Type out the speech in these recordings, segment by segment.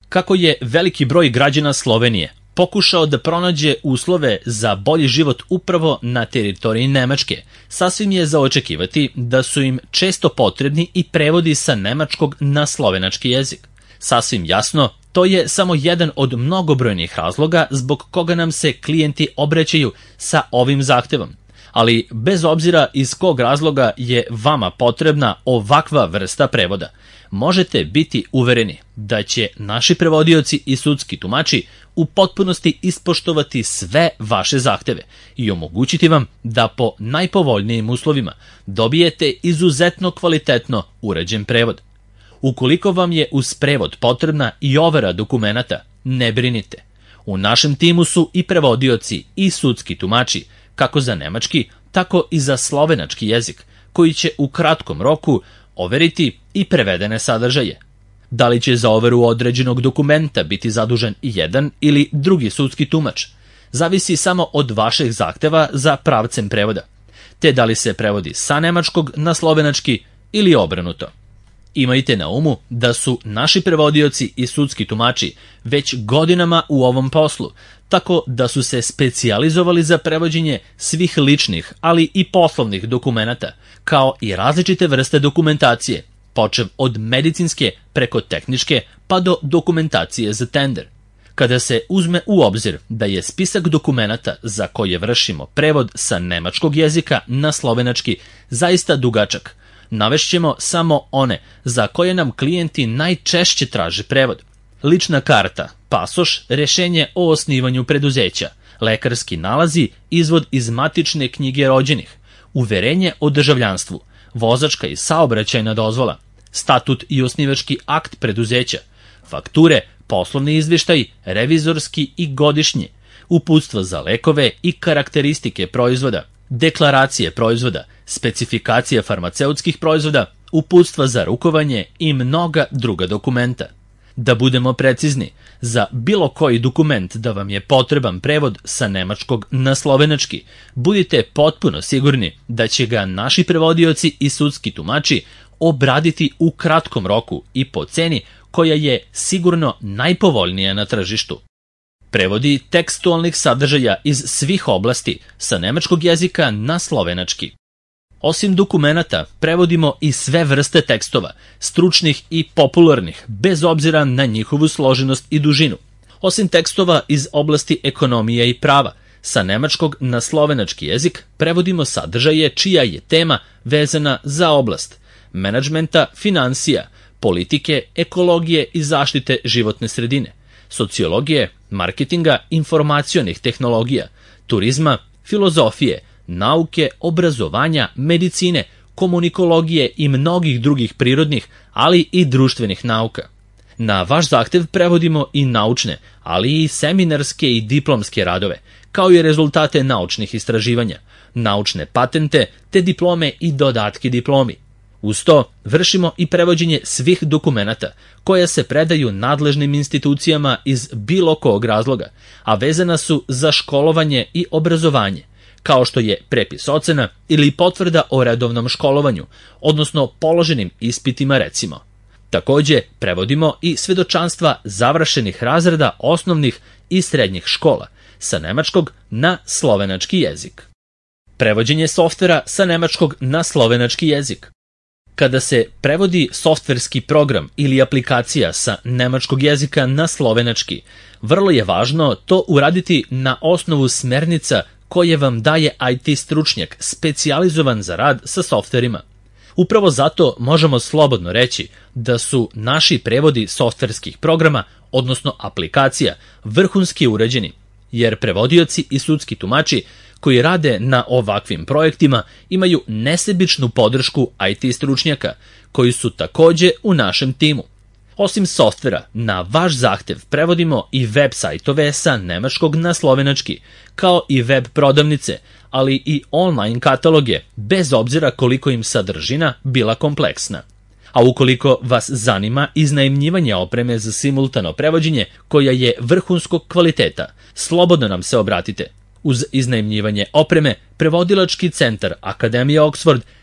Kako je veliki broj građana Slovenije pokušao da pronađe uslove za bolji život upravo na teritoriji Nemačke, sasvim je za očekivati da su im često potrebni i prevodi sa nemačkog na slovenački jezik. Sasvim jasno, to je samo jedan od mnogobrojnih razloga zbog koga nam se klijenti obraćaju sa ovim zahtevom. Ali bez obzira iz kog razloga je vama potrebna ovakva vrsta prevoda, možete biti uvereni da će naši prevodioci i sudski tumači u potpunosti ispoštovati sve vaše zahteve i omogućiti vam da po najpovoljnijim uslovima dobijete izuzetno kvalitetno urađen prevod. Ukoliko vam je uz prevod potrebna i overa dokumenata, ne brinite. U našem timu su i prevodioci i sudski tumači, kako za nemački, tako i za slovenački jezik, koji će u kratkom roku overiti i prevedene sadržaje. Da li će za overu određenog dokumenta biti zadužen jedan ili drugi sudski tumač, zavisi samo od vašeg zahteva za pravcem prevoda, te da li se prevodi sa nemačkog na slovenački ili obrnuto. Imajte na umu da su naši prevodioci i sudski tumači već godinama u ovom poslu, tako da su se specijalizovali za prevođenje svih ličnih, ali i poslovnih dokumenata, kao i različite vrste dokumentacije, počev od medicinske preko tehničke pa do dokumentacije za tender. Kada se uzme u obzir da je spisak dokumenata za koje vršimo prevod sa nemačkog jezika na slovenački zaista dugačak, navešćemo samo one za koje nam klijenti najčešće traže prevod. Lična karta, pasoš, rešenje o osnivanju preduzeća, lekarski nalazi, izvod iz matične knjige rođenih, uverenje o državljanstvu, vozačka i saobraćajna dozvola, statut i osnivački akt preduzeća, fakture, poslovni izveštaj, revizorski i godišnji, uputstva za lekove i karakteristike proizvoda, deklaracije proizvoda, specifikacije farmaceutskih proizvoda, uputstva za rukovanje i mnoga druga dokumenta. Da budemo precizni, za bilo koji dokument da vam je potreban prevod sa nemačkog na slovenački, budite potpuno sigurni da će ga naši prevodioci i sudski tumači obraditi u kratkom roku i po ceni koja je sigurno najpovoljnija na tržištu. Prevodi tekstualnih sadržaja iz svih oblasti sa nemačkog jezika na slovenački. Osim dokumenata, prevodimo i sve vrste tekstova, stručnih i popularnih, bez obzira na njihovu složenost i dužinu. Osim tekstova iz oblasti ekonomije i prava, sa nemačkog na slovenački jezik prevodimo sadržaje čija je tema vezana za oblast menadžmenta, finansija, politike, ekologije i zaštite životne sredine, sociologije, marketinga, informacionih tehnologija, turizma, filozofije, nauke, obrazovanja, medicine, komunikologije i mnogih drugih prirodnih, ali i društvenih nauka. Na vaš zahtev prevodimo i naučne, ali i seminarske i diplomske radove, kao i rezultate naučnih istraživanja, naučne patente te diplome i dodatke diplomi. Uz to vršimo i prevođenje svih dokumenata koja se predaju nadležnim institucijama iz bilo kog razloga, a vezana su za školovanje i obrazovanje, kao što je prepis ocena ili potvrda o redovnom školovanju, odnosno položenim ispitima recimo. Takođe, prevodimo i svedočanstva završenih razreda osnovnih i srednjih škola sa nemačkog na slovenački jezik. Prevođenje softvera sa nemačkog na slovenački jezik. Kada se prevodi softverski program ili aplikacija sa nemačkog jezika na slovenački, vrlo je važno to uraditi na osnovu smernica koje vam daje IT stručnjak specijalizovan za rad sa softverima. Upravo zato možemo slobodno reći da su naši prevodi softverskih programa, odnosno aplikacija, vrhunski urađeni, jer prevodioci i sudski tumači koji rade na ovakvim projektima imaju nesebičnu podršku IT stručnjaka, koji su takođe u našem timu. Osim softvera, na vaš zahtev prevodimo i web sajtove sa nemačkog na slovenački, kao i web prodavnice, ali i online kataloge, bez obzira koliko im sadržina bila kompleksna. A ukoliko vas zanima iznajmljivanje opreme za simultano prevođenje koja je vrhunskog kvaliteta, slobodno nam se obratite. Uz iznajmljivanje opreme, prevodilački centar Akademije Oxford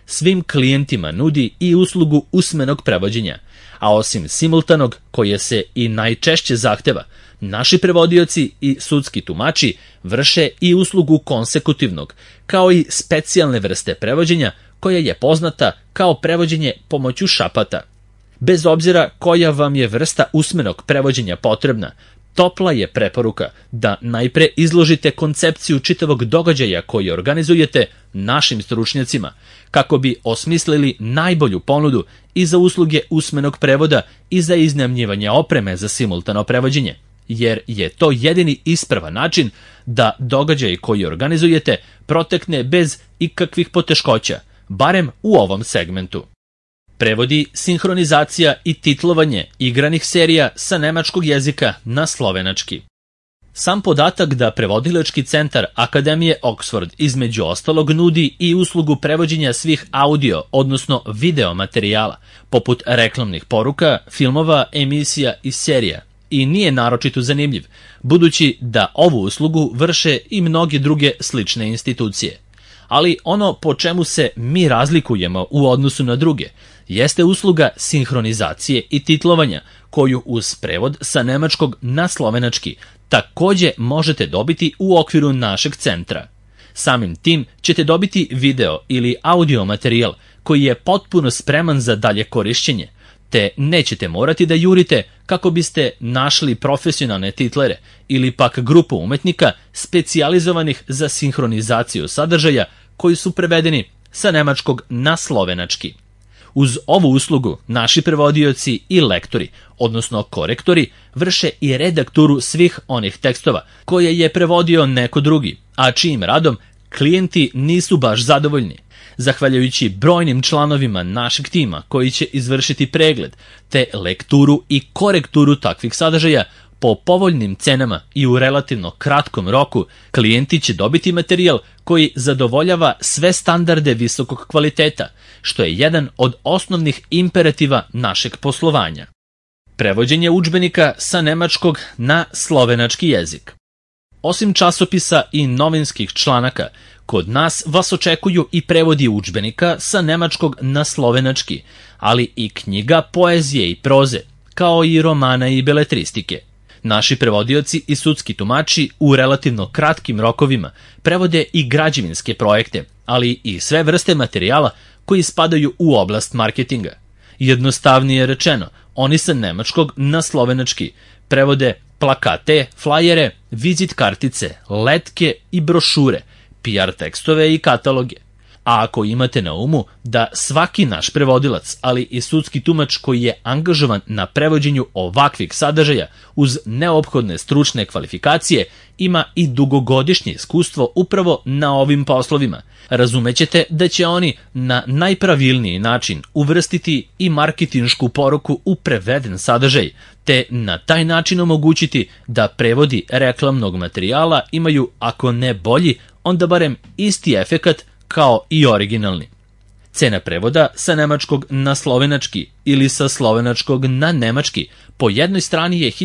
svim klijentima nudi i uslugu usmenog prevođenja, a osim simultanog, koje se i najčešće zahteva, naši prevodioci i sudski tumači vrše i uslugu konsekutivnog, kao i specijalne vrste prevođenja koja je poznata kao prevođenje pomoću šapata. Bez obzira koja vam je vrsta usmenog prevođenja potrebna, topla je preporuka da najpre izložite koncepciju čitavog događaja koji organizujete našim stručnjacima, kako bi osmislili najbolju ponudu i za usluge usmenog prevoda i za iznajmljivanje opreme za simultano prevođenje, jer je to jedini ispravan način da događaj koji organizujete protekne bez ikakvih poteškoća, barem u ovom segmentu. Prevodi, sinhronizacija i titlovanje igranih serija sa nemačkog jezika na slovenački. Sam podatak da prevodilački centar Akademije Oxford između ostalog nudi i uslugu prevođenja svih audio, odnosno video materijala, poput reklamnih poruka, filmova, emisija i serija, i nije naročito zanimljiv, budući da ovu uslugu vrše i mnoge druge slične institucije. Ali ono po čemu se mi razlikujemo u odnosu na druge jeste usluga sinhronizacije i titlovanja, koju uz prevod sa nemačkog na slovenački takođe možete dobiti u okviru našeg centra. Samim tim ćete dobiti video ili audio materijal koji je potpuno spreman za dalje korišćenje, te nećete morati da jurite kako biste našli profesionalne titlere ili pak grupu umetnika specijalizovanih za sinhronizaciju sadržaja koji su prevedeni sa nemačkog na slovenački. Uz ovu uslugu naši prevodioci i lektori, odnosno korektori, vrše i redakturu svih onih tekstova koje je prevodio neko drugi, a čijim radom klijenti nisu baš zadovoljni. Zahvaljujući brojnim članovima našeg tima koji će izvršiti pregled, te lekturu i korekturu takvih sadržaja, po povoljnim cenama i u relativno kratkom roku, klijenti će dobiti materijal koji zadovoljava sve standarde visokog kvaliteta, što je jedan od osnovnih imperativa našeg poslovanja. Prevođenje udžbenika sa nemačkog na slovenački jezik. Osim časopisa i novinskih članaka, kod nas vas očekuju i prevodi udžbenika sa nemačkog na slovenački, ali i knjiga poezije i proze, kao i romana i beletristike. Naši prevodioci i sudski tumači u relativno kratkim rokovima prevode i građevinske projekte, ali i sve vrste materijala koji spadaju u oblast marketinga. Jednostavnije rečeno, oni sa nemačkog na slovenački prevode plakate, flajere, vizit kartice, letke i brošure, PR tekstove i kataloge. A ako imate na umu da svaki naš prevodilac, ali i sudski tumač koji je angažovan na prevođenju ovakvih sadržaja uz neophodne stručne kvalifikacije, ima i dugogodišnje iskustvo upravo na ovim poslovima, razumećete da će oni na najpravilniji način uvrstiti i marketinšku poruku u preveden sadržaj, te na taj način omogućiti da prevodi reklamnog materijala imaju, ako ne bolji, onda barem isti efekat kao i originalni. Cena prevoda sa nemačkog na slovenački ili sa slovenačkog na nemački po jednoj strani je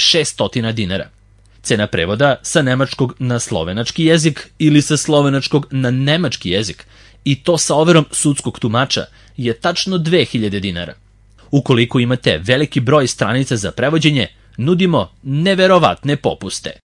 1600 dinara. Cena prevoda sa nemačkog na slovenački jezik ili sa slovenačkog na nemački jezik, i to sa overom sudskog tumača, je tačno 2000 dinara. Ukoliko imate veliki broj stranica za prevođenje, nudimo neverovatne popuste.